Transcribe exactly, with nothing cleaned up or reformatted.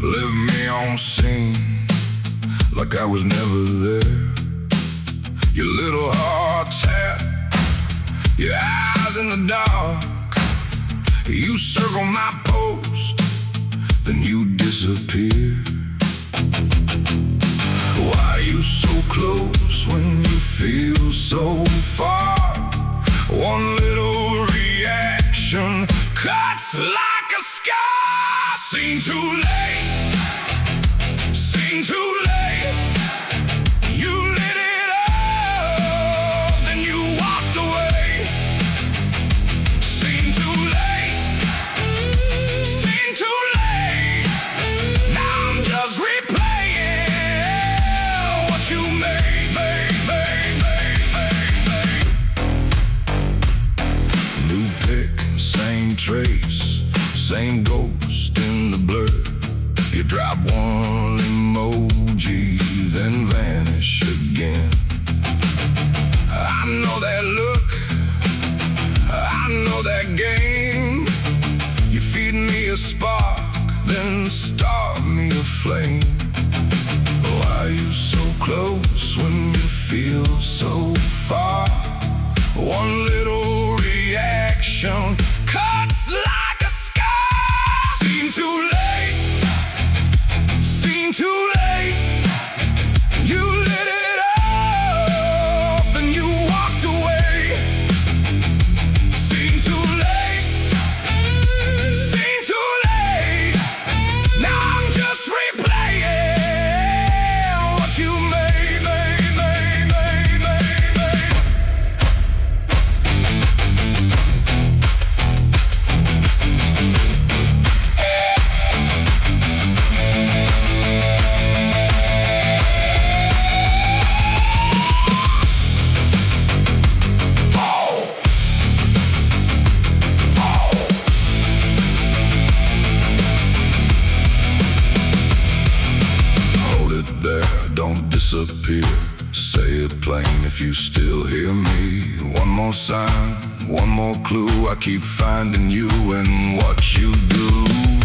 Left me on scene like I was never there. Your little heart tap, your eyes in the dark. You circle my post, then you disappear. Why are you so close when you feel so far? One little reaction cuts like a scar. Seen too late, seen too late. You lit it up, then you walked away. Seen too late, seen too late. Now I'm just replaying what you made, made, made, made, made, made. New pic, same trace, same ghost in the blur. You drop one emoji, then vanish again. I know that look, I know that game. You feed me a spark, then start me a flame. Why are you so close when you feel so far? One little reaction cuts like a scar. Seem too late, seem too late. You lit it up, then you walked away. Seem too late, seem too late. Now I'm just replaying what you made, made, made, made, made, made. Hold it there, don't disappear. Say it plain if you still hear me. One more sign, one more clue. I keep finding you in what you do.